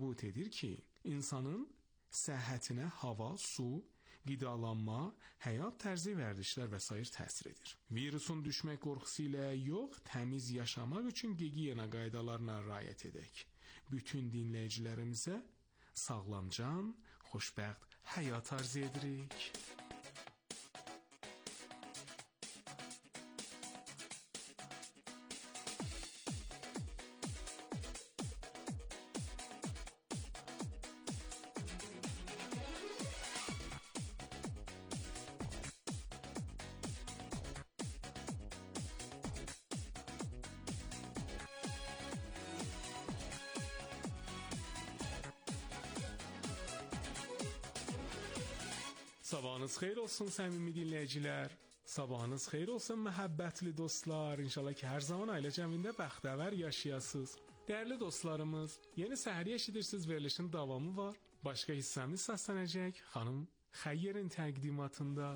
sübut edir ki, insanın səhhətinə hava, su, qidalanma, həyat tərzi vərdişlər və s. təsir edir. Virusun düşmək qorxusu ilə yox, təmiz yaşamaq üçün gigiyena qaydalarına riayət edək. Bütün dinləyicilərimizə sağlam can, xoşbəxt həyat arzu edirik. Sabahınız xeyir olsun səmimi dinləyicilər. Sabahınız xeyir olsun məhəbbətli dostlar. İnşallah ki, hər zaman ailə cəmində bəxtəvər yaşayasınız. Dəyərli dostlarımız, yeni səhəri eşidirsiniz, verilişin davamı var. Başqa hissəmiz səslənəcək xanım Xəyyərin təqdimatında.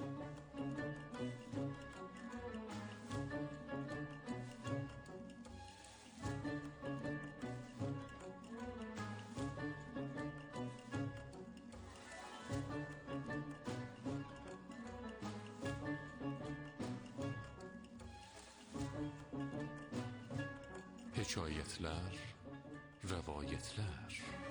Hekayetler, rivayetler.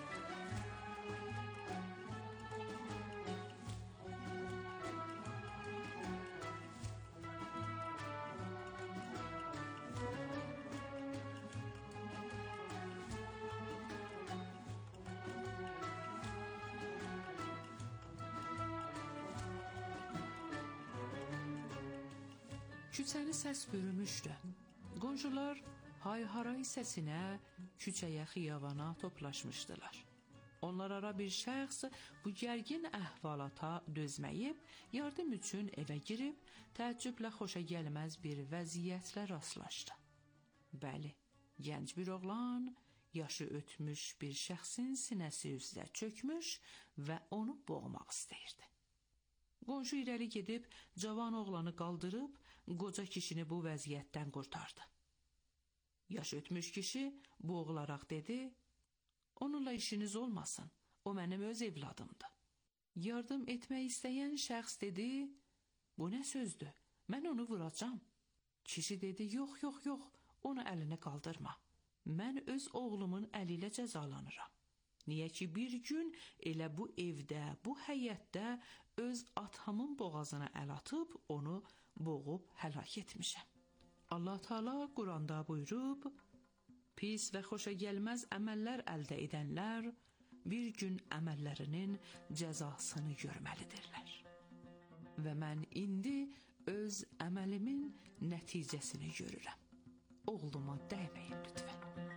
Küçəni səs bürümüşdü. Qonşular hay-haray səsinə küçəyə, xiyabana toplaşmışdılar. Onlar ara bir şəxs bu gərgin əhvalata dözməyib, yardım üçün evə girib, təəccüblə xoşa gəlməz bir vəziyyətlə rastlaşdı. Bəli, gənc bir oğlan, yaşı ötmüş bir şəxsin sinəsi üzrə çökmüş və onu boğmaq istəyirdi. Qonşu irəli gedib, cavan oğlanı qaldırıb, qoca kişini bu vəziyyətdən qurtardı. Yaş ötmüş kişi boğularaq dedi, onunla işiniz olmasın, o mənim öz evladımdır. Yardım etmək istəyən şəxs dedi, bu nə sözdür, mən onu vuracam. Kişi dedi, yox, onu əlinə qaldırma. Mən öz oğlumun əli ilə cəzalanıram. Niyə ki bir gün elə bu evdə, bu həyətdə öz atamın boğazına əl atıb, onu boğub həlak etmişəm. Allah Teala Quranda buyurub, pis və xoşa gəlməz əməllər əldə edənlər bir gün əməllərinin cəzasını görməlidirlər. Və mən indi öz əməlimin nəticəsini görürəm. Oğluma dəyməyin lütfən.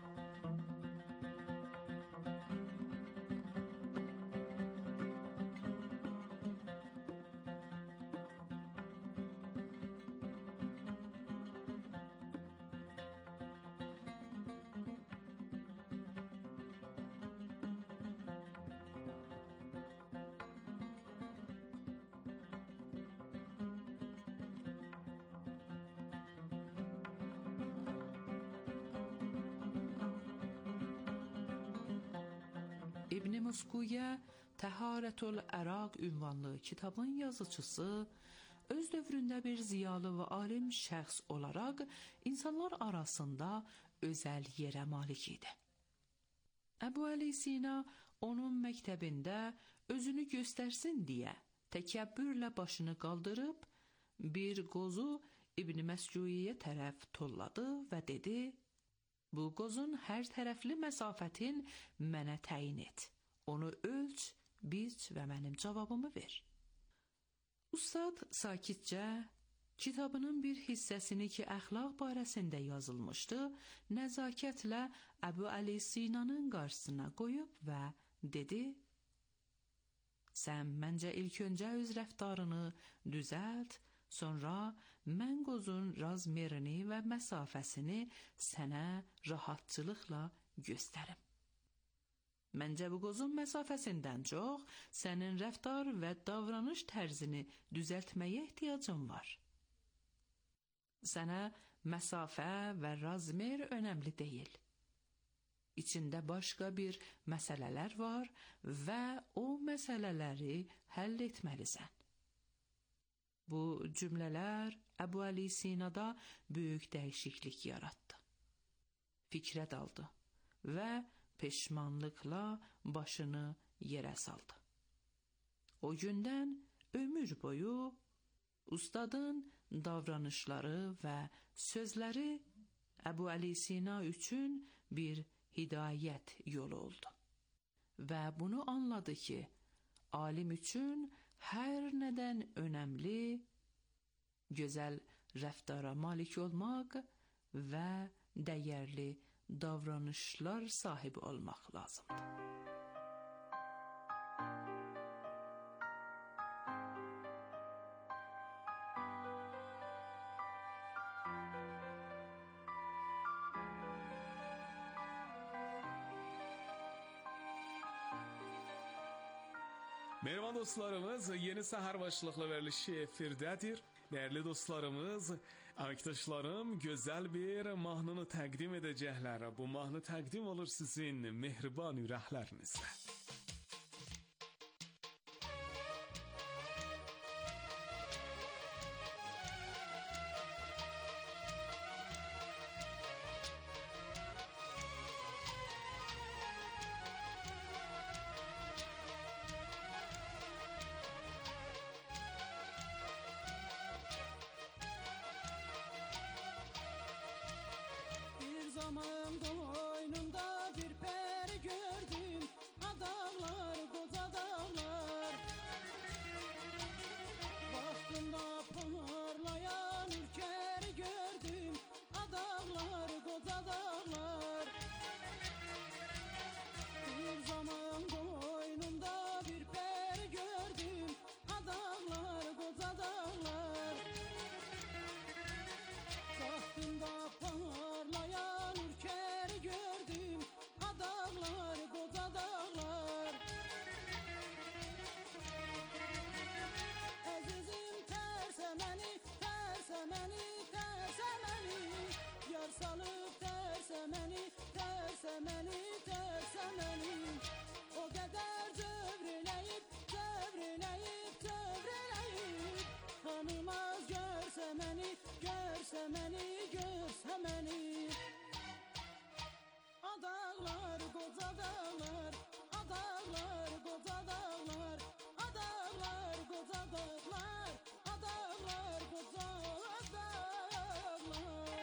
İbn Muskuyə Təharətül Əraq ünvanlı kitabın yazıcısı öz dövründə bir ziyalı və alim şəxs olaraq insanlar arasında özəl yerə malik idi. Əbu Əli Sina onun məktəbində özünü göstərsin deyə təkəbbürlə başını qaldırıb bir qozu İbn Məscuiyə tərəf tolladı və dedi, bu qozun hər tərəfli məsafətin mənə təyin et. Onu ölç, biç və mənim cavabımı ver. Ustad sakitcə kitabının bir hissəsini ki əxlaq barəsində yazılmışdı, nəzakətlə Əbu Əli Sinanın qarşısına qoyub və dedi, sən məncə ilk öncə öz rəftarını düzəlt, sonra mən qozun razmerini və məsafəsini sənə rahatçılıqla göstərim. Məncə bu qozun məsafəsindən çox sənin rəftar və davranış tərzini düzəltməyə ehtiyacın var. Sənə məsafə və razmer önəmli deyil. İçində başqa bir məsələlər var və o məsələləri həll etməlisən. Bu cümlələr Əbu Əli Sinada böyük dəyişiklik yaratdı. Fikrə daldı və peşmanlıqla başını yerə saldı. O gündən ömür boyu ustadın davranışları və sözləri Əbu Əli Sina üçün bir hidayət yolu oldu. Və bunu anladı ki, alim üçün hər nədən önəmli, gözəl rəftara malik olmaq və dəyərli davranışlar sahibi olmaq lazımdır. Merhaba dostlarımız, yeni səhər başlıqlı verilişi efirdədir. Değerli dostlarımız, arkadaşlarım gözəl bir mahnını təqdim edəcəklər. Bu mahnı təqdim olur sizin mehriban ürəklərinizə. Zaman boynunda bir peri gördüm, adamlar, koca dağlar. Vaxtında parlayan ürkeri gördüm, adamlar, koca dağlar. Bir zaman boynunda bir peri gördüm, adamlar, koca dağlar. Vaxtında parlayan gördüm, adamlar, koca dağlar. Əzizim tərsə məni, yar salıb tərsə məni, o qədər cövrələyib, tanımaz görsə məni, Adağlar, koca dağlar, adağlar, koca dağlar, adağlar, koca dağlar, adağlar, koca dağlar.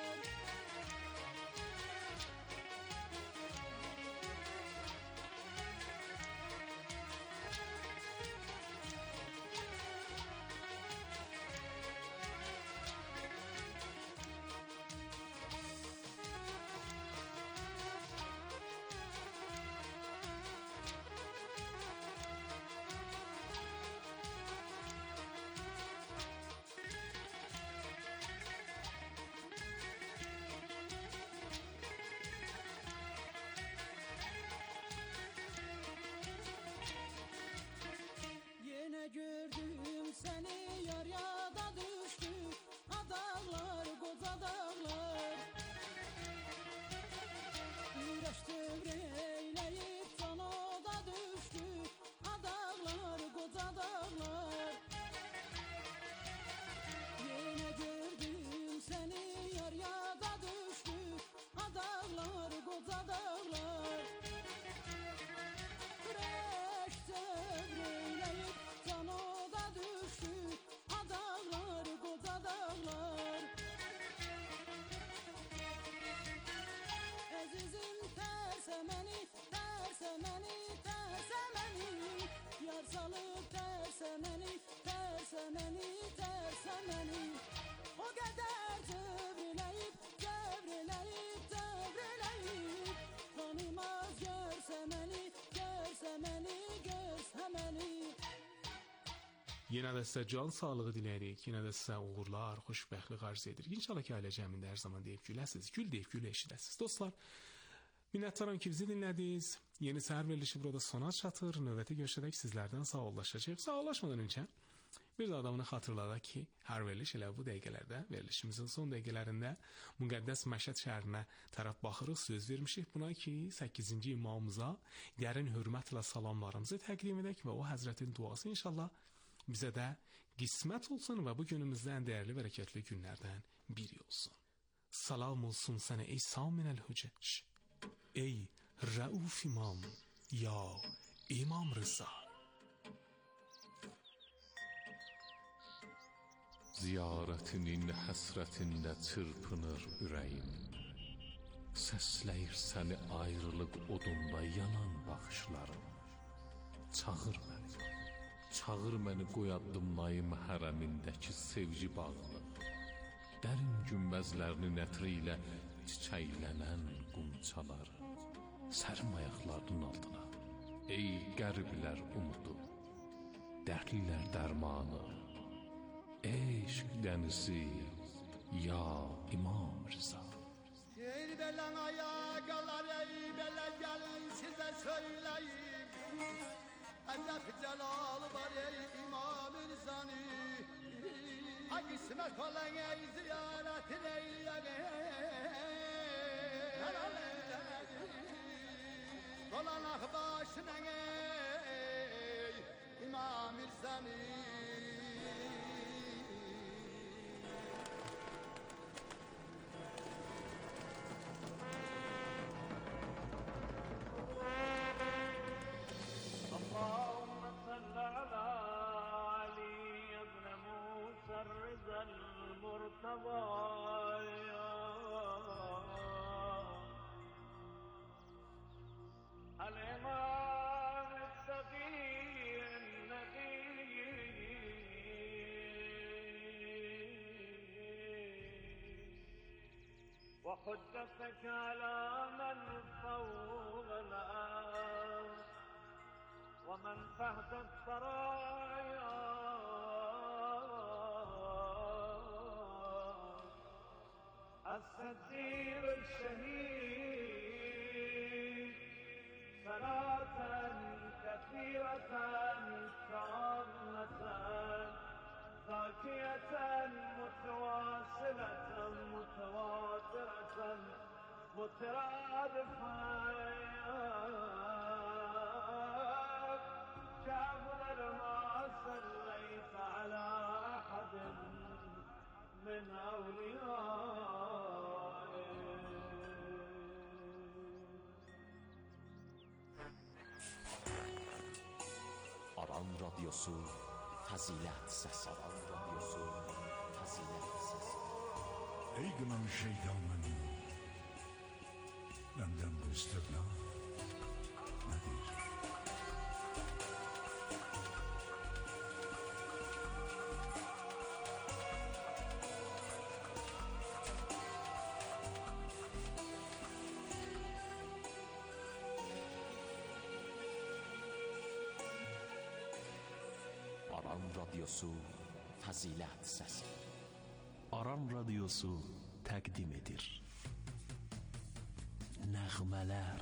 Gördüm seni yar yada düştü, adağlar, koca dağlar. Ürəş dövrəyləyib can oda düştü, adağlar, koca dağlar. Yenə gördüm seni yar yada düştü, adağlar, koca dağlar. Ürəş dövrəyləyib can oda düştü, adağlar, koca dağlar. Əzizim tərsə məni, yar salıb tərsə məni, o qədər cövrələyib, tanımaz görsə məni. Yenə də sizə can sağlığı diləyirik. Yenə də sizə uğurlar, xoşbəxtlik arzu edirik. İnşallah ki, ailə cəmində hər zaman deyib güləsiniz. Gül deyib gül eşidəsiniz. Dostlar, minnətdaram ki, bizi dinlədiniz. Yeni səhər verilişi burada sona çatır. Növbəti görüşədək sizlərdən sağollaşacaq. Sağollaşmadan öncə Bir də adamını xatırladaq ki, hər veriliş elə bu dəqiqələrdə, verilişimizin son dəqiqələrində müqəddəs Məşəd şəhərinə tərəf baxırıq, söz vermişik buna ki, 8-ci imamımıza dərin hörmətlə salamlarımızı təqdim edək və o həzrətin duası inşallah bizə də qismət olsun və bu günümüzdə ən dəyərli, bərəkətli günlərdən biri olsun. Salam olsun sənə ey Saminəl Hüccəc, ey Rəuf İmam, ya İmam Rıza. Ziyarətinin həsrətində çırpınır ürəyim. Səsləyir səni ayrılıq odunda yanan baxışlarım. Çağır məni qoyaddımlayım hərəmindəki sevgi bağını. Dərin günbəzlərinin ətri ilə çiçəklənən qumçaları. Sərim ayaqlarının altına, ey qəriblər umudu, dərdlilər dərmanı. Eşq dənizi, ya İmam Rıza. Ey belən ayaqlar, ey belə gəlin sizə söyləyim. Əcəb cəlalı var ey İmam Rızanı. Ha qismət olan ey ziyarətin eyləyək. Dolanaq başına ey İmam Rızanı. وحجتك على من فوق الأرض ومن فهد الثرايا السدير الشهيد صلاة كثيرة تامة زاكية متواصلة متواترة مترادفة كأفضل ما صليت على أحد من أوليائك. Aran Radyosu Fəzilət Səsi. Aran Radyosu Fəzilət Səsi. Ey qınamış şeytanın, məndən bu istirna nədir? Aran Radyosu Fəzilət Səsi. Aran Radyosu təqdim edir. Nəğmələr.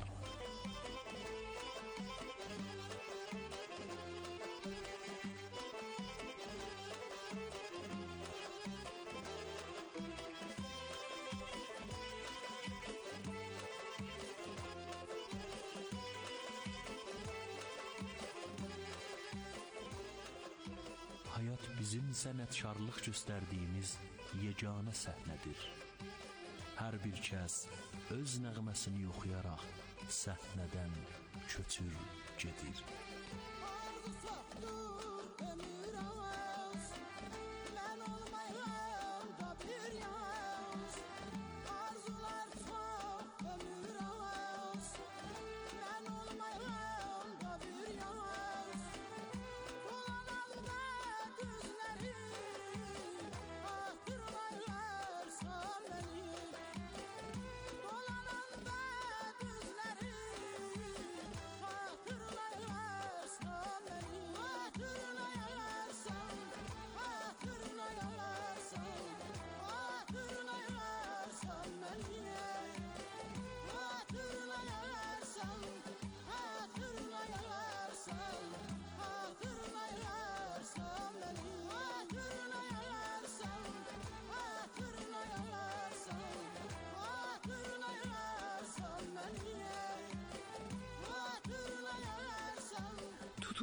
Hayat bizim sənətkarlıq göstərdiyimiz yeganə səhnədir. Hər bir kəs öz nəğməsini oxuyaraq səhnədən köçür gedir.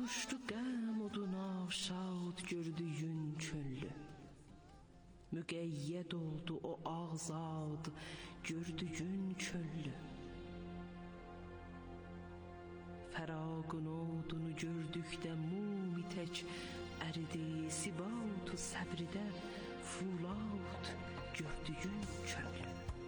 Tutuşdu qəm oduna şad gördüyün çöllü. Müqeyyəd oldu o ağzad gördüyün çöllü. Fəraqın odunu gördükdə mumi tək əridi. Sibatu səbridə fulat gördüyün çöllü.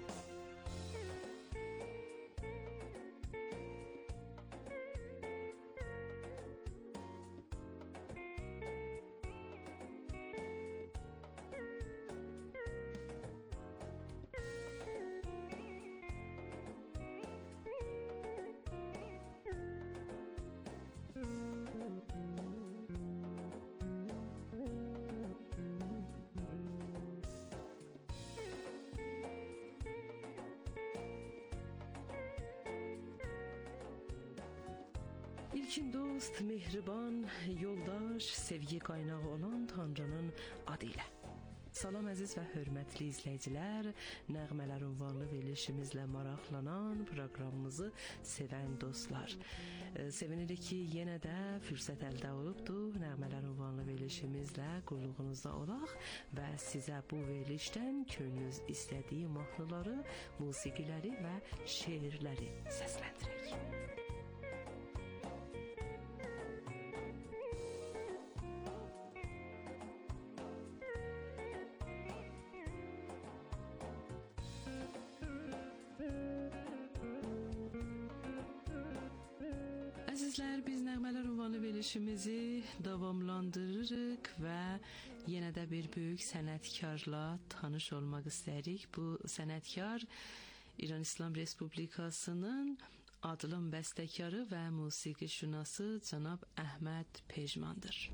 İlkin dost, mehriban, yoldaş, sevgi kaynağı olan Tanrının adıyla. Salam əziz və hörmətli izləyicilər, nəğmələr ünvanlı verilişimizlə maraqlanan proqramımızı sevən dostlar. Sevinirik ki, yenə də fürsət əldə olubdur, nəğmələr ünvanlı verilişimizlə qulluğunuzda olaq və sizə bu verilişdən könlünüz istədiyi mahnıları, musiqiləri və şeirləri səsləndirək. Əzizlər, biz nəğmələr ünvanlı verilişimizi davamlandırırıq və yenə də bir böyük sənətkarla tanış olmaq istəyirik. Bu sənətkar İran İslam Respublikasının adlım bəstəkarı və musiqişünası cənab Əhməd Pejmandır.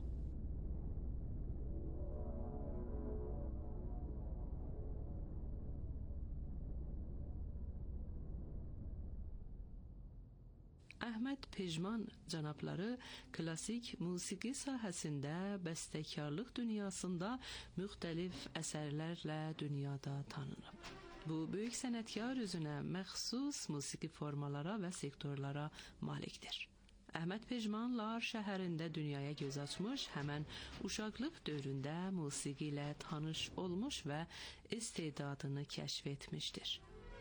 Əhməd Pejman cənabları klassik musiqi sahəsində, bəstəkarlıq dünyasında müxtəlif əsərlərlə dünyada tanınıb. Bu böyük sənətkar özünə məxsus musiqi formalara və sektorlara malikdir. Əhməd Pejman Lar şəhərində dünyaya göz açmış, həmən uşaqlıq dövründə musiqi ilə tanış olmuş və istedadını kəşf etmişdir.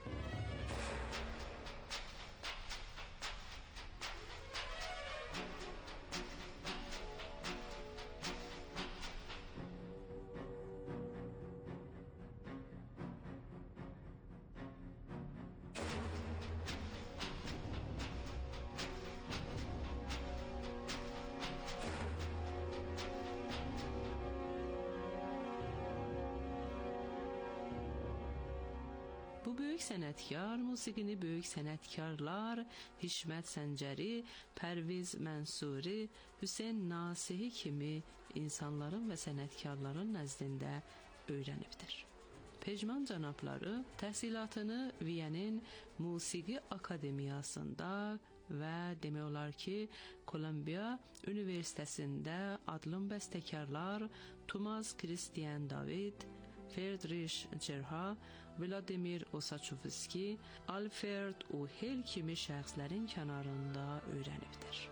Bu böyük sənətkar musiqini böyük sənətkarlar Hişmət Səncəri, Pərviz Mənsuri, Hüseyn Nasihi kimi insanların və sənətkarların nəzdində öyrənibdir. Pejman cənabları təhsilatını Viyenin Musiqi Akademiyasında və demək olar ki, Kolumbiya Universitetində adlım bəstəkarlar Tomas Kristian David, Friedrich Cerha, Vladimir Osaçovski, Alfred Uhel kimi şəxslərin kənarında öyrənibdir.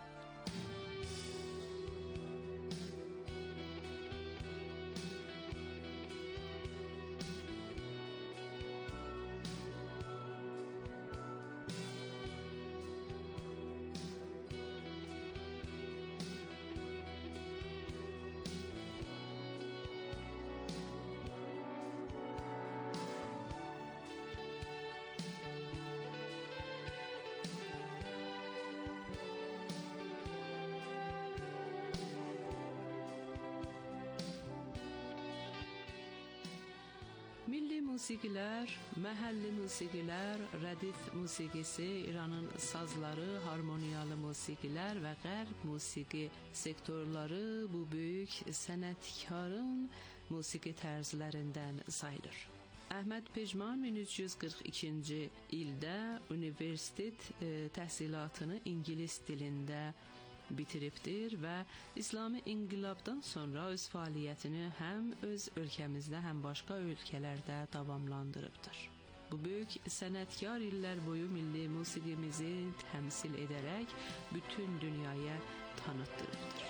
Milli musiqilər, məhəlli musiqilər, rədif musiqisi, İranın sazları, harmoniyalı musiqilər və qərb musiqi sektorları bu böyük sənətkarın musiqi tərzlərindən sayılır. Əhməd Pejman 1342-ci ildə universitet təhsilatını ingilis dilində bitiribdir və İslami inqilabdan sonra öz fəaliyyətini həm öz ölkəmizdə, həm başqa ölkələrdə davamlandırıbdır. Bu böyük sənətkar illər boyu milli musiqimizi təmsil edərək bütün dünyaya tanıtdırıbdır.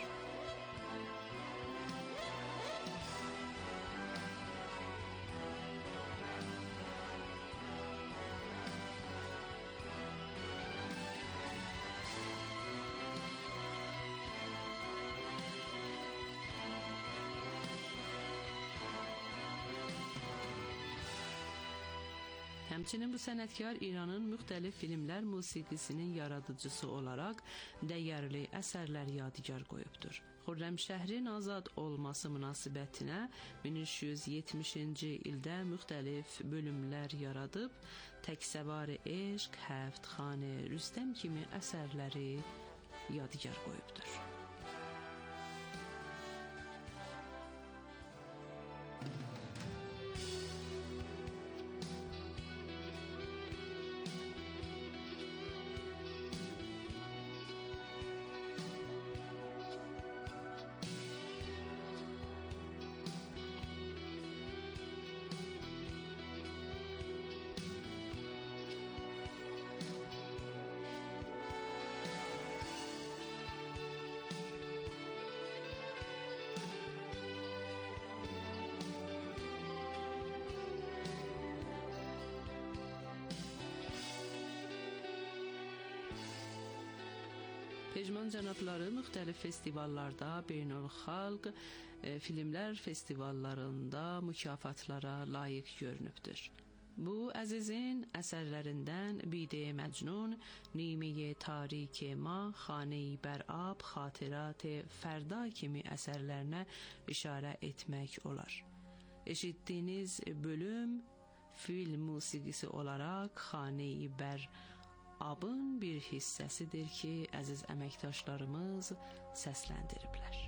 Həmçinin bu sənətkar İranın müxtəlif filmlər musiqisinin yaradıcısı olaraq dəyərli əsərlər yadigar qoyubdur. Xürrəmşəhrin azad olması münasibətinə 1370-ci ildə müxtəlif bölümlər yaradıb, Təksəvar-ı Eşq, Həftxanə Rüstəm kimi əsərləri yadigar qoyubdur. Pejman cənabları müxtəlif festivallarda, beynəlxalq filmlər festivallarında mükafatlara layiq görünübdür. Bu əzizin əsərlərindən Bide Məcnun, Nime-i Tarik Ma, Xane-i Bərab, Xatirət-i Fərda kimi əsərlərinə işarə etmək olar. Eşitdiyiniz bölüm film musiqisi olaraq Xane-i Bərabın bir hissəsidir ki, əziz əməkdaşlarımız səsləndiriblər.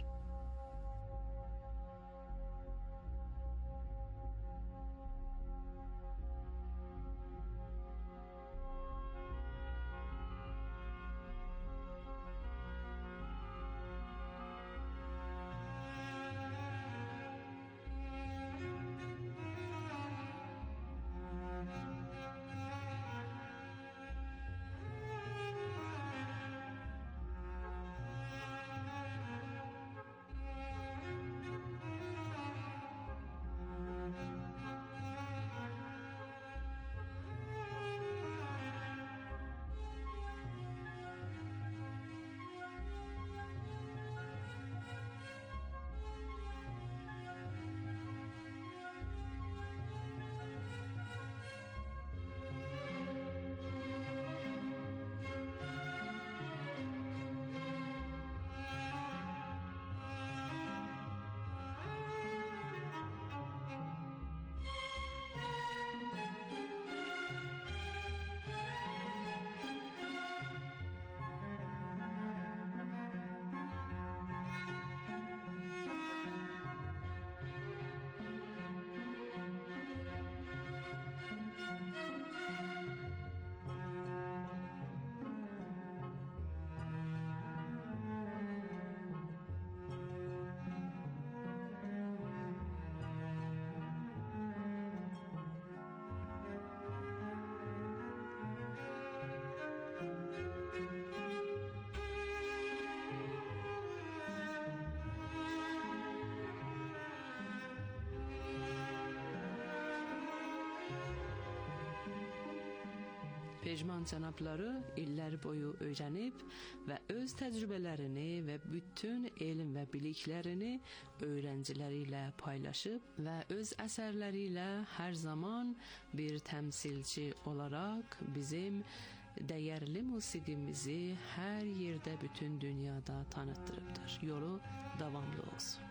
Pejman cənabları illər boyu öyrənib və öz təcrübələrini və bütün elm və biliklərini öğrenciləri ilə paylaşıb və öz əsərləri ilə hər zaman bir təmsilçi olaraq bizim dəyərli musiqimizi hər yerdə bütün dünyada tanıtdırıbdır. Yolu davamlı olsun.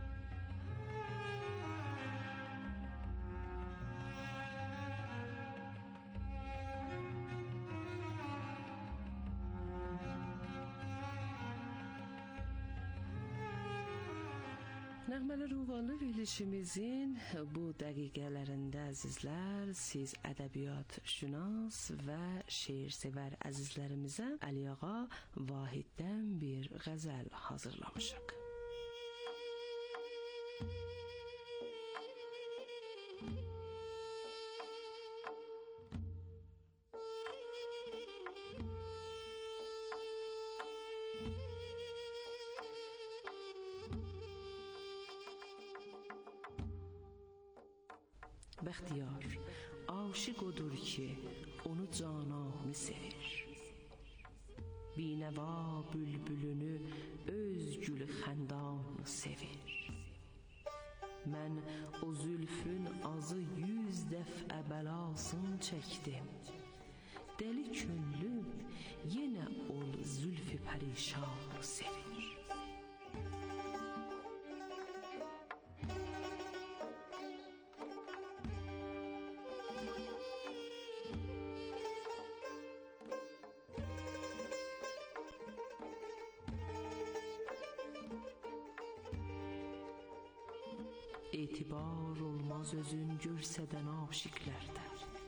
Nəğmələr ünvanlı verilişimizin bu dəqiqələrində əzizlər, siz ədəbiyyat şünas və şeirsevər əzizlərimizə Əli Ağa Vahiddən bir qəzəl hazırlamışıq. Bəxtiyar aşiq odur ki, onu cananı sevir. Binəva bülbülünü öz gül xəndanı sevir. Mən o zülfün azı 100 dəfə bəlasını çəkdim. Dəli könlüm yenə ol zülfü pərişanı sevir. Etibar olmaz özün görsədən aşiqlərdə.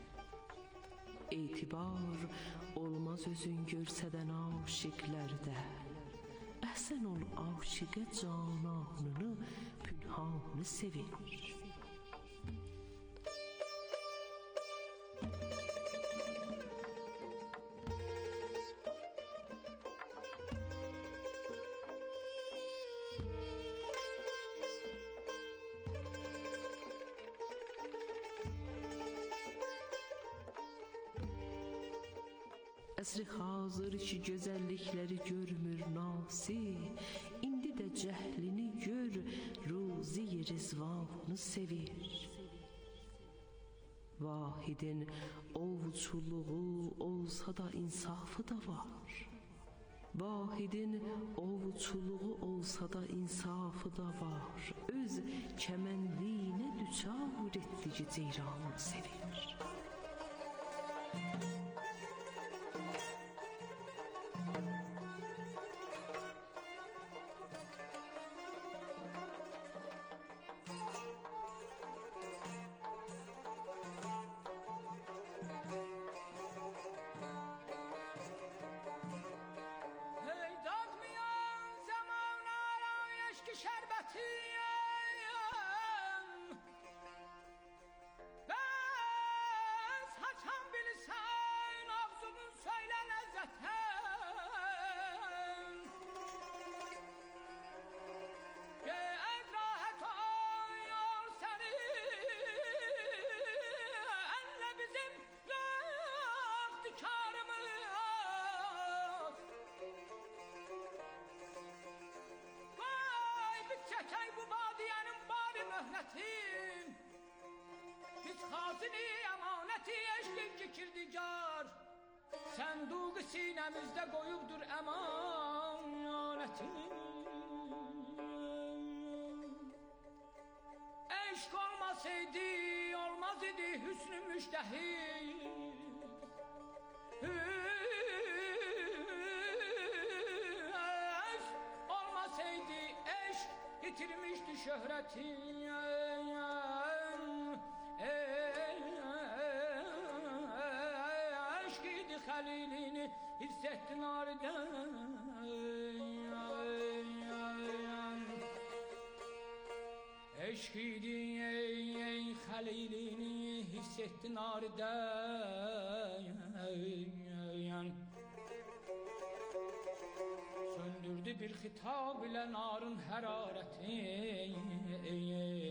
Etibar olmaz özün görsədən aşiqlərdə. Əhsən ol aşiqə cananını pünhanı sevir. Əsri hazır ki gözəllikləri görmür nasi, indi də cəhlini gör, ruzi rizvanı sevir. Vahidin ovçuluğu olsa da insafı da var. Vahidin ovçuluğu olsa da insafı da var. Öz kəməndiyinə düçar etdiyi ceyranı sevir. Biz xazini əmanəti eşqin ki kirdigar, sənduqu sinəmizdə qoyubdur əmanəti. Eşq olmasaydı, olmaz idi hüsnü müştəhir. Eşq olmasaydı, eşq yitirmişdi şöhrəti. Eşq idi xəlilini hissettin arıdan. Eşq idi xəlilini hissettin arıdan. Söndürdü bir xitab ilə narın hərarətin.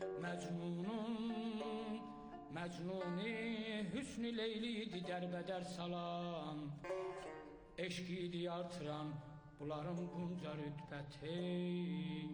Məcnuni hüsnü Leyliydi dərbədər salan. Eşq idi artıran bunların bunca rütbətin.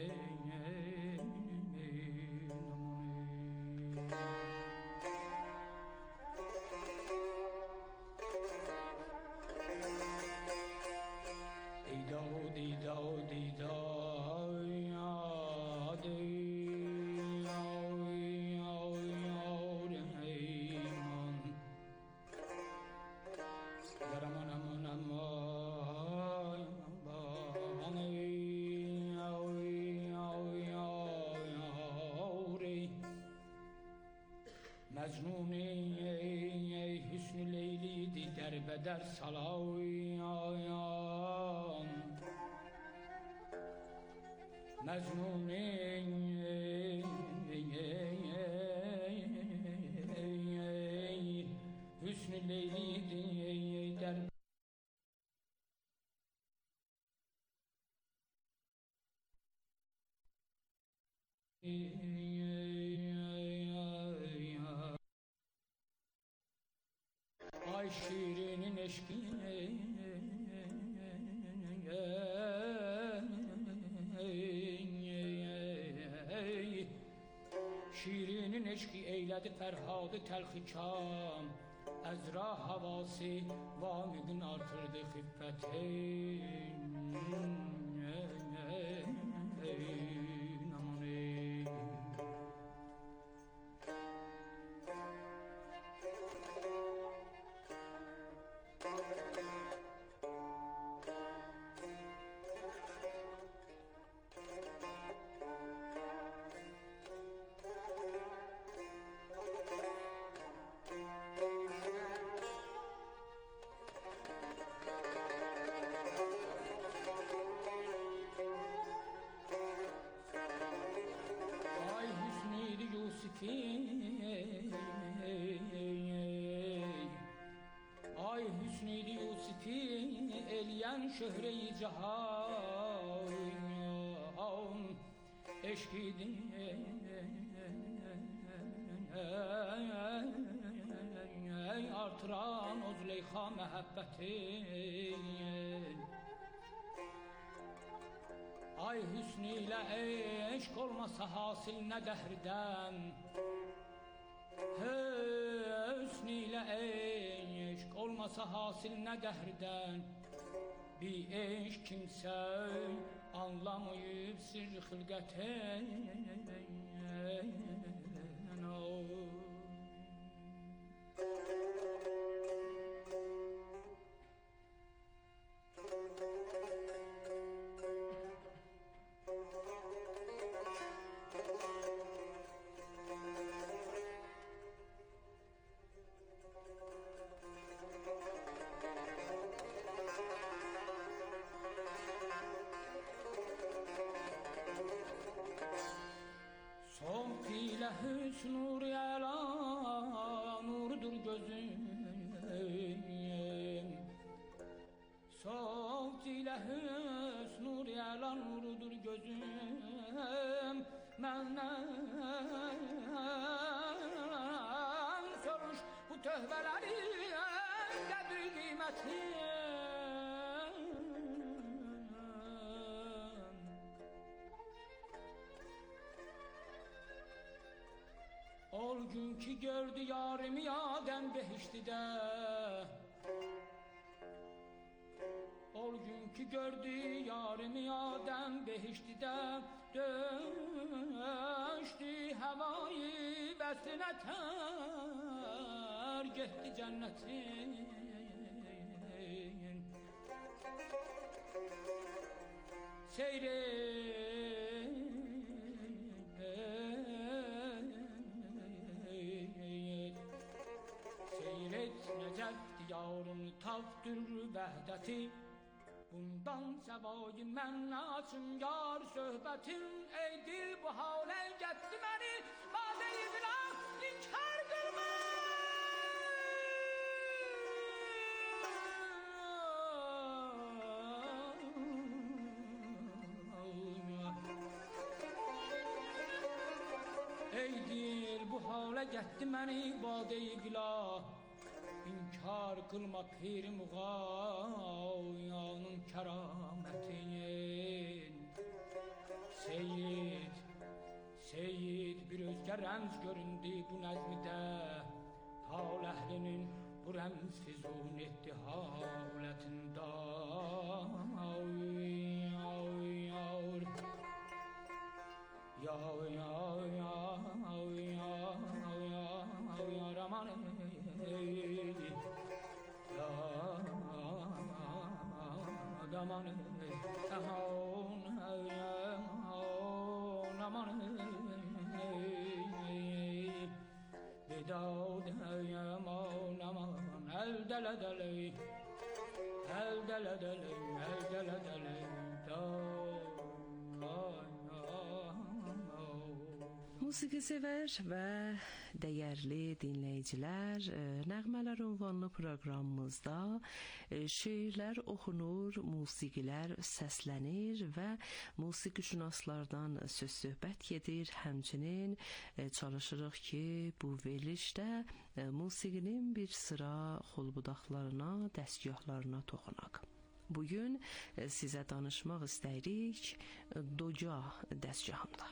Məcnuni hüsnü Leyliydi dərbədər salayan. Məcnuni hüsnü Leyliydi dərbədər. şirinin eşki şirinin eşki eylədi Fərhadı təlxikam Əzra havası vamigin artırdı xiffətin Ay hüsnü-i Yusufi elyen şöhre-i cihan eşkidin artıran o Züleyxa məhəbbətin Ay hüsnü ilə eşq olmasa hasil nə dəhrdən Hüsnü ilə eşq olmasa hasil nə dəhrdən Bir eşq kimsə anlamayıb sirr xilqətin Hüsn-ur yala nurdur gözüm Soğuk ile hüsn-ur yala nurdur gözüm Məndən soruş bu töhbələri qədri qiyməti Ol gün ki gördü yarimi Adem behiştide Ol gün ki gördü yarimi Adem behiştide Döştü havayı bəstinə tər Getdi cənnetin Seyret necəb diyarın tavdır vəhdəti Bundan səvayı mən açım yar söhbətin Ey dil bu halə getdi məni Badə-i bilaq inkar qılma Ey dil bu halə getdi məni Badə-i bilaq İnkar qılma pir muğayanın kəramətin Seyyid bir özgə rəmz göründü bu nəzmidə Hal əhlinin bu rəmz füzun etdi halətində Musiqisevər və dəyərli dinləyicilər, Nəğmələr ünvanlı proqramımızda şeirlər oxunur, musiqilər səslənir və musiqişünaslardan söz-söhbət gedir. Həmçinin çalışırıq ki, bu verilişdə musiqinin bir sıra xolbudaqlarına, dəstgahlarına toxunaq. Bugün sizə danışmaq istəyirik Doca dəstgahından.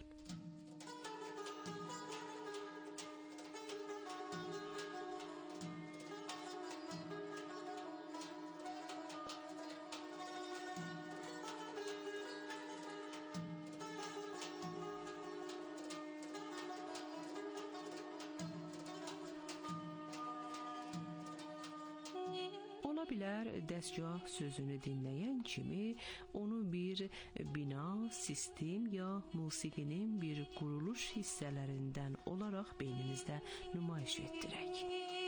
Ola bilər dəstgah sözünü dinləyən kimi onu bir bina, sistem ya musiqinin bir quruluş hissələrindən olaraq beynimizdə nümayiş etdirək.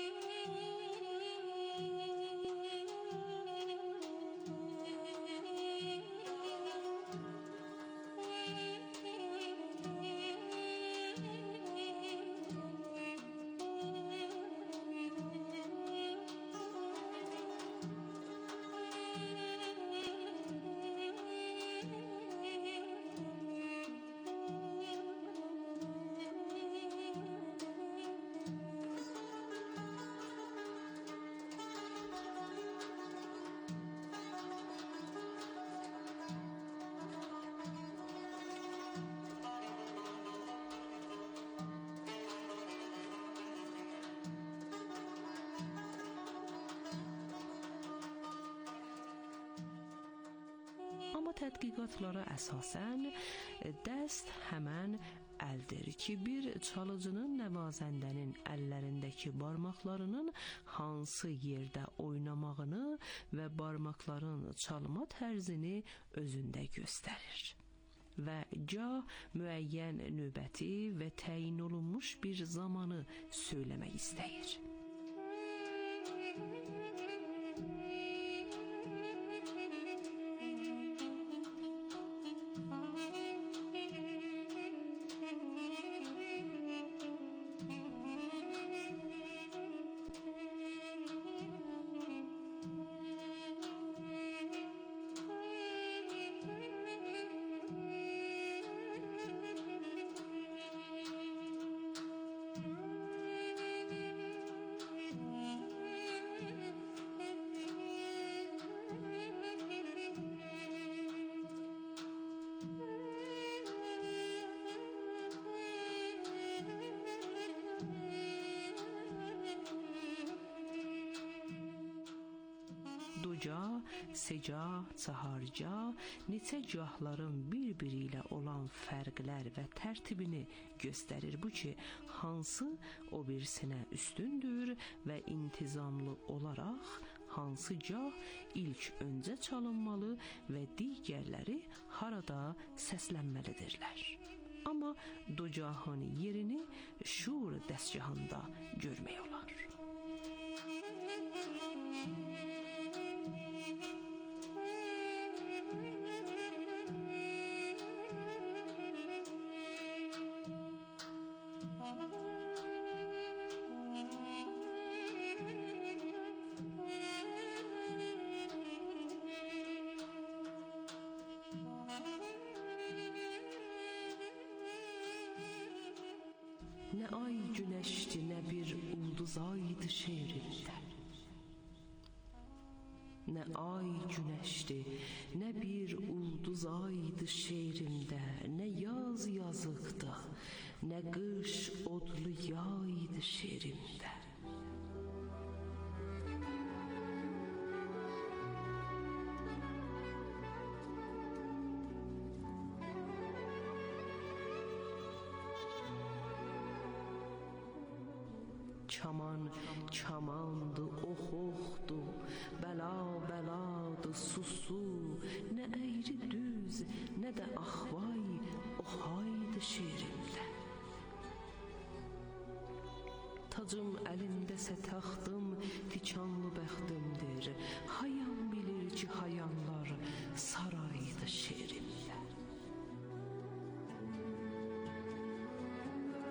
Amma tədqiqatlara əsasən dəst həmən əldir ki, bir çalıcının nəvazəndənin əllərindəki barmaqlarının hansı yerdə oynamağını və barmaqların çalma tərzini özündə göstərir və gah müəyyən növbəti və təyin olunmuş bir zamanı söyləmək istəyir. Doca, seca, çaharca, neçə cahların bir-biri ilə olan fərqlər və tərtibini göstərir. Bu ki, hansı o birisinə üstündür və intizamlı olaraq hansı cah ilk öncə çalınmalı və digərləri harada səslənməlidirlər. Amma docahın yerini şur dəstgahında görmək olar. Nə ay güneşdi, nə bir ulduz aydı şeirimdə. Nə ay güneşdi, nə bir ulduz aydı şeirimdə. Nə yaz yazıqdı, nə qış odlu yaydı şeirimdə. Çaman çamandı, ox oxdu, bəla bəladı, susu. Nə əyri düz, nə də axvay, oxaydı şeirimdə. Tacım əlimdəsə taxtım, tikanlı bəxtimdir. Hayan bilir ki, hayanlar saraydı şeirimdə.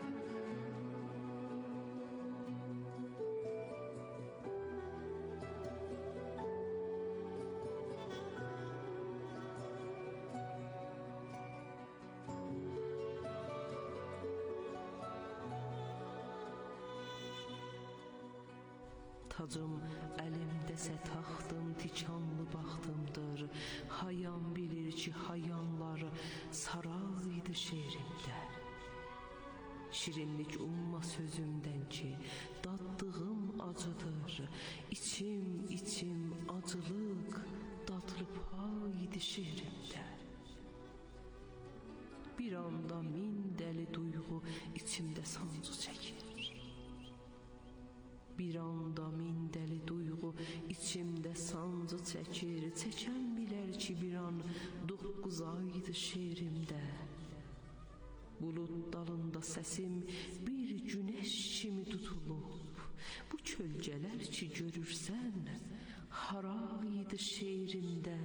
tacım, əlimdəsə taxtım, tikanlı baxtımdır. Hayan bilir ki, hayanlar saraydı şeirimdə. Şirinlik umma sözümdən ki, daddığım acıdır. İçim acılıq, dadlı paydı şeirimdə. Bir anda min dəli duyğu içimdə sancı çəkir. Bir anda min dəli duyğu içimdə sancı çəkir. Çəkən bilər ki, bir an 9 aydı şeirimdə. Bulud dalında səsim bir günəş kimi tutulub. Bu kölgələr ki görürsən, haraydı şeirimdə.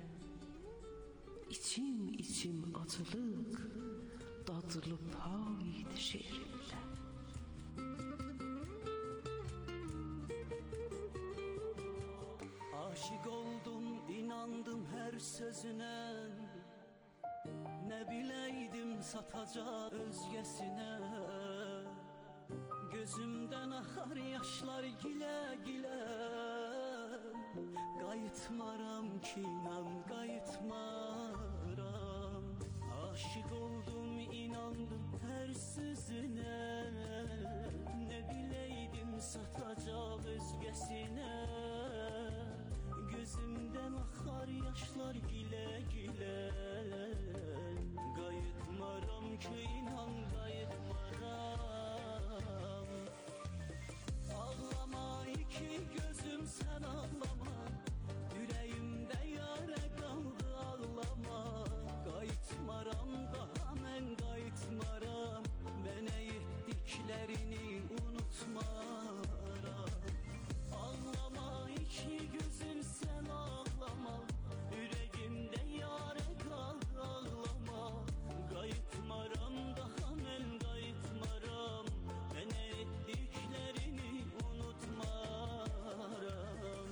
İçim acılıq, dadlı paydı şeirimdə. Aşık oldum, inandım her sözüne. Ne bileydim satacak özgesine. Gözümden akar yaşlar gile gile. Qayıtmaram ki inan, qayıtmaram. Aşık oldum, inandım her sözüne. Ne bileydim satacak özgesine. Gözümden akar yaşlar gile gile. Qayıtmaram ki inan, qayıtmaram. Ağlama iki gözüm, sen ağlama. Yüreğimde yara kaldı, ağlama. Qayıtmaram, daha mən qayıtmaram. Mənə etdiklərini unutmaram. Ağlama iki gözüm, sen ağlama. Yüreğimde yara kaldı, ağlama. Qayıtmaram, daha mən qayıtmaram. Mənə etdiklərini unutmaram.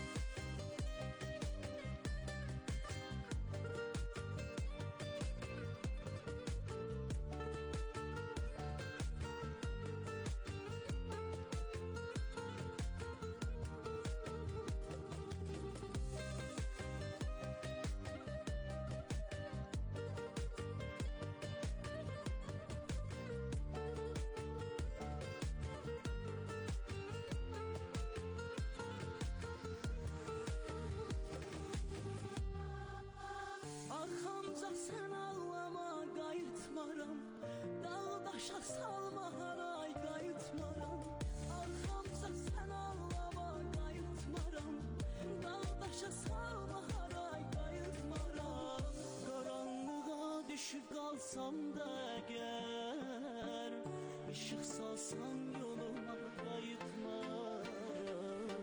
Arxamca sen ağlama, qayıtmaram. Dağdaşa salma haray, qayıtmaram. Arxamca sen ağlama, qayıtmaram. Dağdaşa salma haray, qayıtmaram. Qaranlığa düşüb qalsam da əgər, işıq salsan yoluma, qayıtmaram.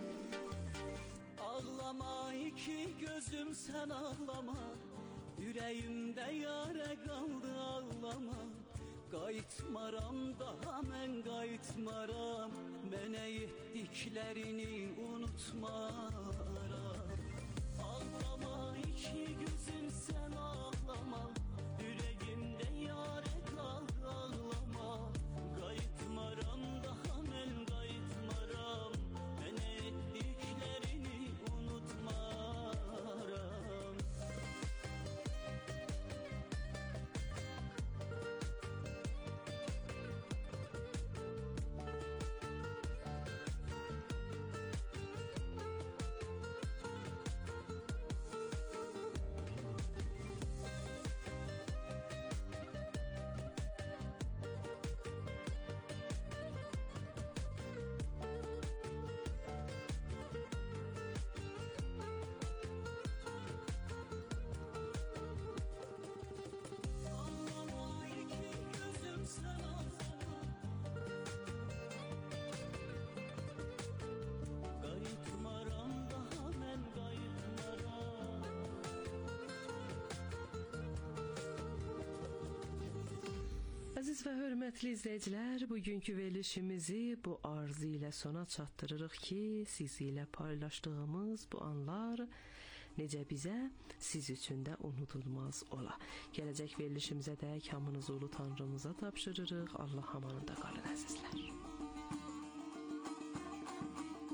Ağlama iki gözüm, sen ağlama. Yüreğimde yara kaldı, ağlama. Qayıtmaram, daha mən qayıtmaram. Mənə etdiklərini unutmaram. Ağlama iki gözüm, sen ağlama. Yüreğimde yara kaldı, ağlama. Qayıtmaram, daha mən qayıtmaram. Mənə etdiklərini unutmaram. Əziz və hörmətli izləyicilər, bugünkü verilişimizi bu arzu ilə sona çatdırırıq ki, siz ilə paylaşdığımız bu anlar necə bizə, siz üçün də unudulmaz ola. Gələcək verilişimizə dək hamınızı ulu Tanrımıza tapşırırıq. Allah amanında qalın əzizlər.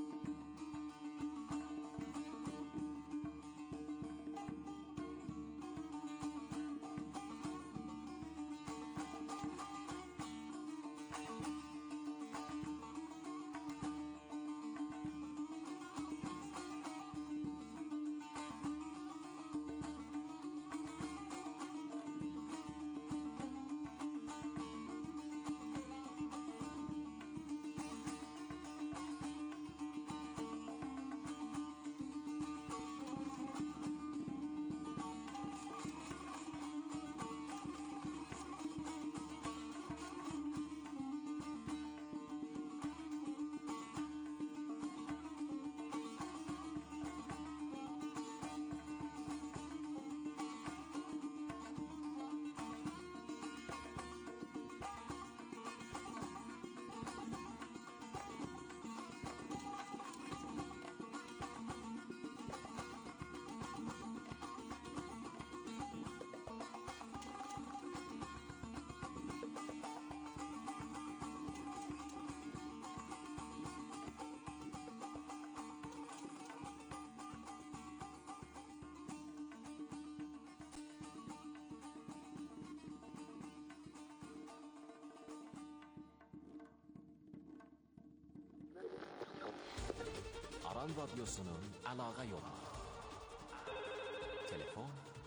Aran Radyosu'nun əlaqə yolları. Telefon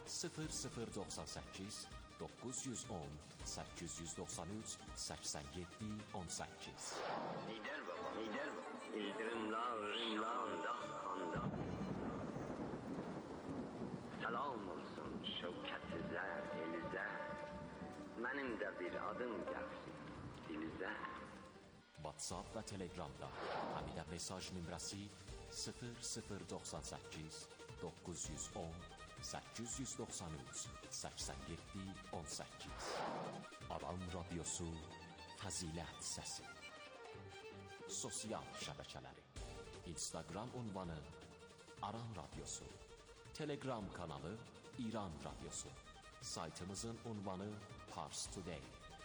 0098 910 893 87 18. Lider baba, lider baba. İldırımlarında handa. Salam olsun şevketizə, elizə. Mənim də bir adım gəlsin dilizə. WhatsApp və Telegramda həmidə mesaj nömrəsi 0098 910 893 87 18. Aran Radyosu Fəzilət Səsi. Sosial şəbəkələri: Instagram ünvanı Aran Radyosu, Telegram kanalı İran Radyosu, saytımızın ünvanı Pars Today.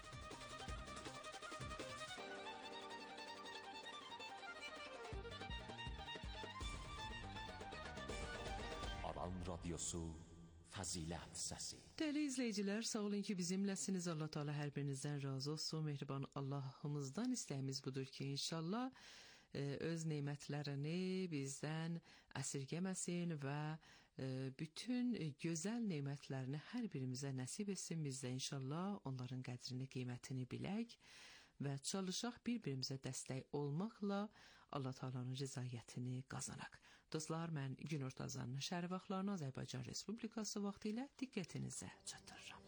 Aran Radyosu Fəzilət Səsi. Değerli izleyiciler, sağ olun ki bizimlesiniz. Allah Teala her birinizden razı olsun. Mehriban Allah'ımızdan isteğimiz budur ki inşallah öz nimetlerini bizden esirgemesin ve bütün güzel nimetlerini her birimize nasip etsin. Biz de inşallah onların qədrini, qiymətini bilək və çalışaq bir-birimizə dəstək olmaqla Allah Teala'nın rızayətini qazanaq. Dostlar, mən günorta azanının şəhər vaxtlarını Azərbaycan Respublikası vaxtı ilə diqqətinizə çatdırıram.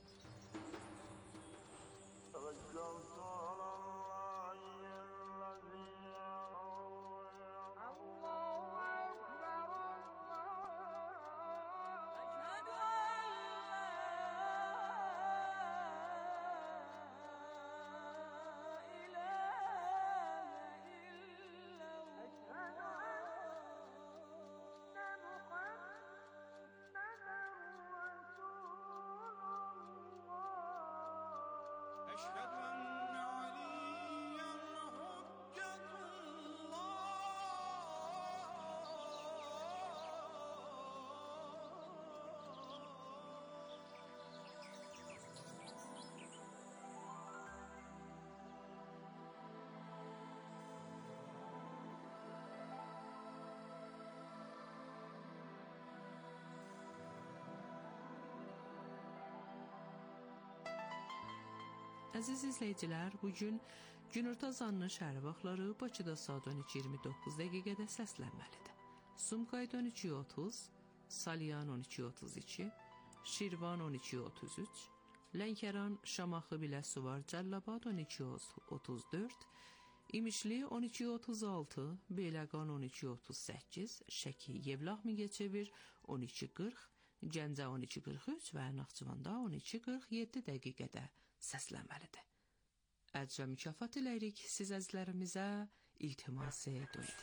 Əziz izləyicilər, bugün günorta azanının şəhər vaxtları Bakıda saat 12:29 dəqiqədə səslənməlidir. Sumqayıt 12:30, Salyan 12:32, Şirvan 12:33, Lənkəran, Şamaxı, Biləsuvar, Cəllabad 12:34, İmişli 12:36, Beyləqan 12:38, Şəki, Yevlax, Mingəçevir 12:40, Gəncə 12:43 və Naxçıvanda 12:47 dəqiqədə səslənməlidir. Əcr və mükafat eləyirik siz əzizlərimizə, iltimas edirik.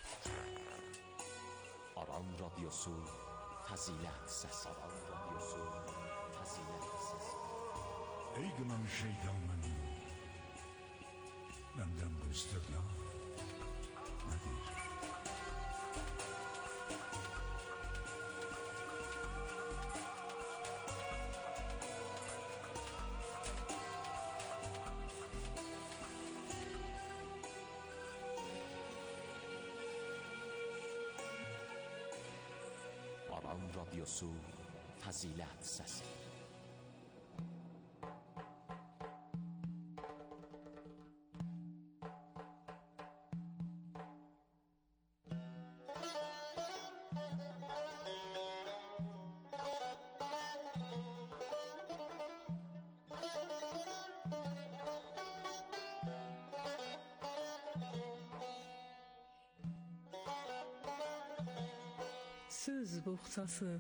Aran Radyosu Fəzilət Səsi. Aran Radyosu Fəzilət Səsi. Ey qınan şeytanın, məndən bu istəqlal nədir? Aran Radyosu Fəzilət Səsi. Söz boğçası.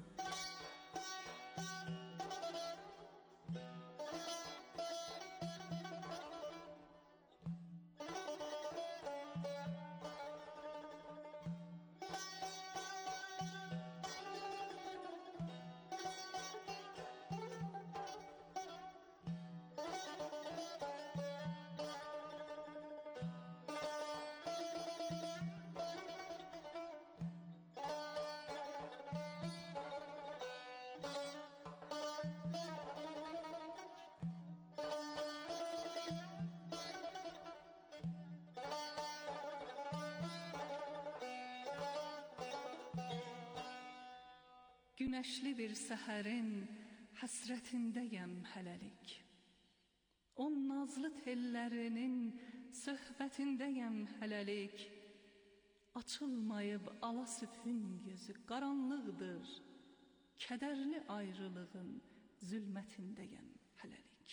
Günəşli bir səhərin həsrətindəyəm hələlik. O nazlı tellərinin söhbətindəyəm hələlik. Açılmayıb ala sübhün gözü qaranlıqdır. Kədərli ayrılığın zülmətindəyəm hələlik.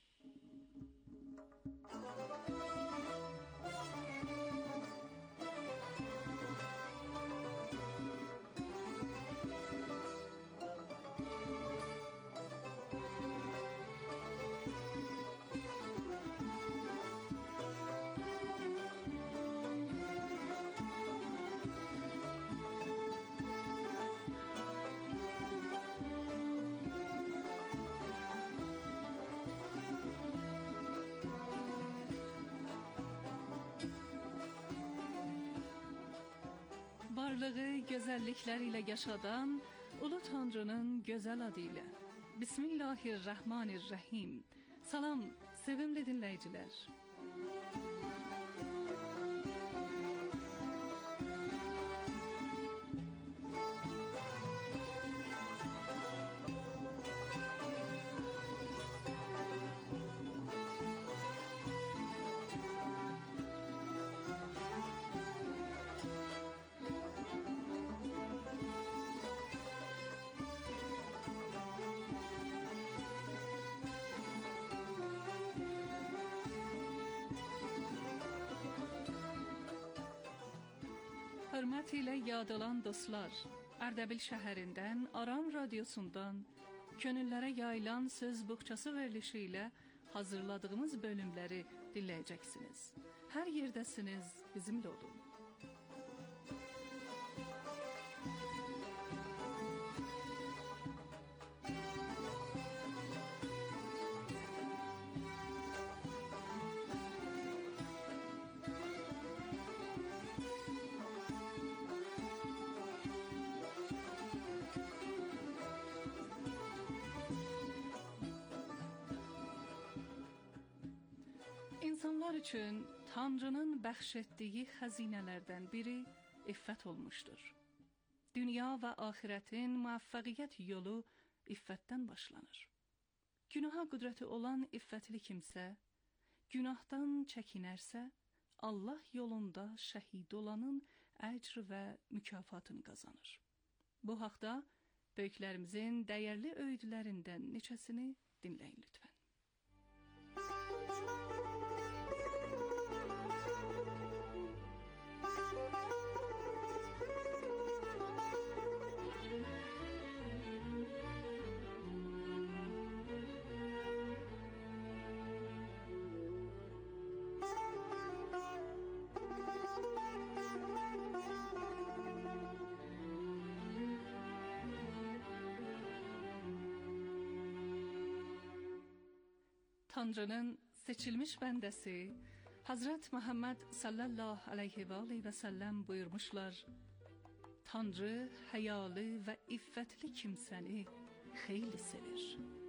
Varlığı gözəlliklər ilə yaşadan Ulu Tanrının gözəl adı ilə. Bismillahirrahmanirrahim. Salam, sevimli dinləyicilər. Hörmət ilə yad olan dostlar, Ərdəbil şəhərindən, Aran radiosundan, könüllərə yayılan söz buxçası verilişi ilə hazırladığımız bölümləri dinləyəcəksiniz. Hər yerdəsiniz, bizimlə olun. İnsanlar üçün Tanrının bəxş etdiyi xəzinələrdən biri iffət olmuşdur. Dünya və axirətin müvəffəqiyyət yolu iffətdən başlanır. Günaha qüdrəti olan iffətli kimsə, günahdan çəkinərsə, Allah yolunda şəhid olanın əcr və mükafatını qazanır. Bu haqda böyüklərimizin dəyərli öydülərindən neçəsini dinləyin lütfən. Tanrının seçilmiş bəndəsi Hazret Muhammed sallallahu aleyhi ve sellem buyurmuşlar: Tanrı həyalı və iffətli kimsəni xeyli sevir.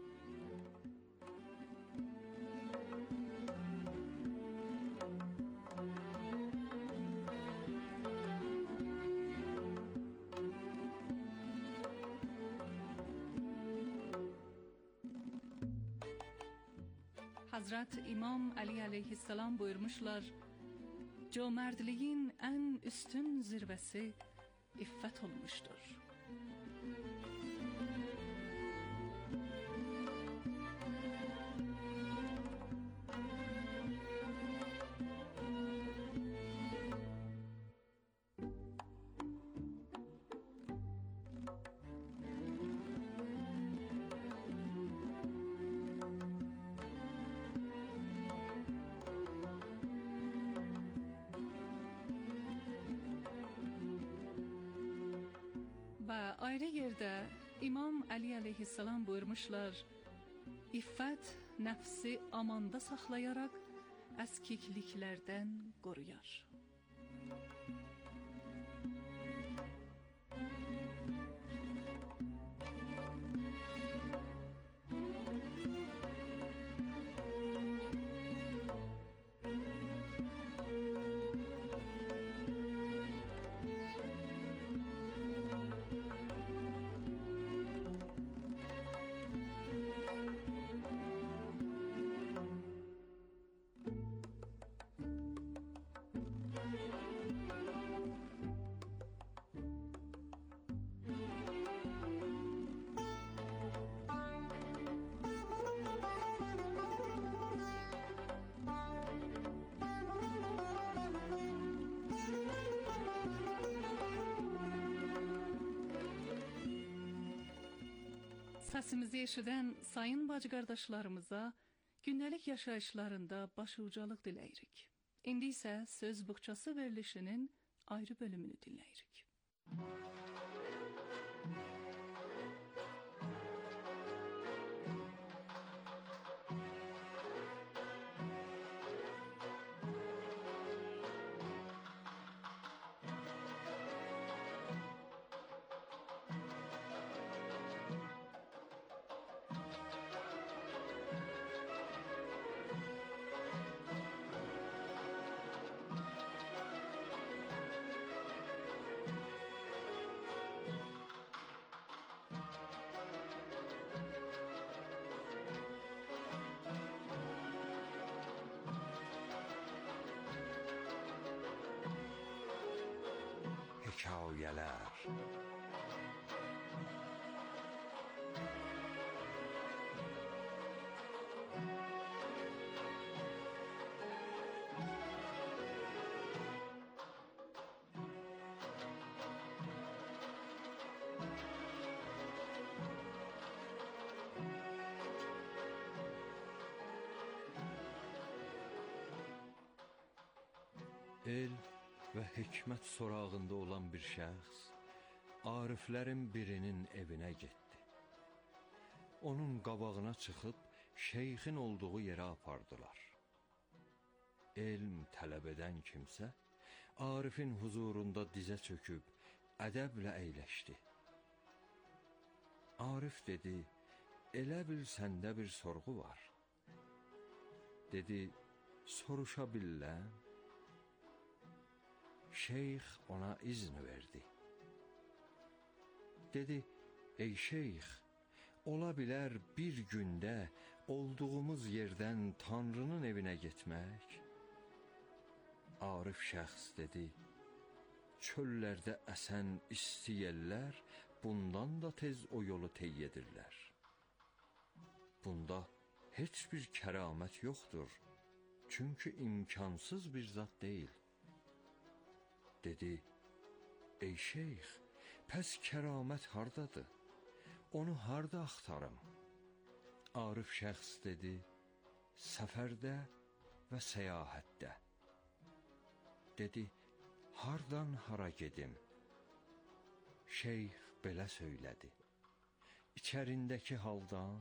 Hazret İmam Ali aleyhisselam buyurmuşlar: Cömertliğin en üstün zirvesi iffet olmuştur. Və ayrı yerdə İmam Ali aleyhisselam buyurmuşlar: İffət nəfsi amanda saxlayaraq əskikliklərdən qoruyar. Səsimizi eşidən sayın bacı qardaşlarımıza gündəlik yaşayışlarında başucalıq diləyirik. İndi isə söz buxçası verilişinin ayrı bölümünü dinləyirik. Hekayələr. El və hikmət sorağında olan bir şəxs ariflərin birinin evinə getdi. Onun qabağına çıxıb şeyxin olduğu yerə apardılar. Elm tələb edən kimsə arifin huzurunda dizə çöküb ədəblə əyləşdi. Arif dedi, elə bil səndə bir sorğu var. Dedi, soruşa bilən. Şeyx ona izn verdi. Dedi, ey şeyx, ola bilər bir gündə olduğumuz yerdən Tanrının evinə getmək? Arif şəxs dedi, çöllərdə əsən isti yellər bundan da tez o yolu tey edirlər. Bunda heç bir kəramət yoxdur, çünki imkansız bir zat deyil. Dedi, ey şeyx, pəs kəramət hardadır? Onu harda axtarım? Arif şəxs dedi, səfərdə və səyahətdə. Dedi, hardan hara gedim? Şeyx belə söylədi, İçərindəki haldan,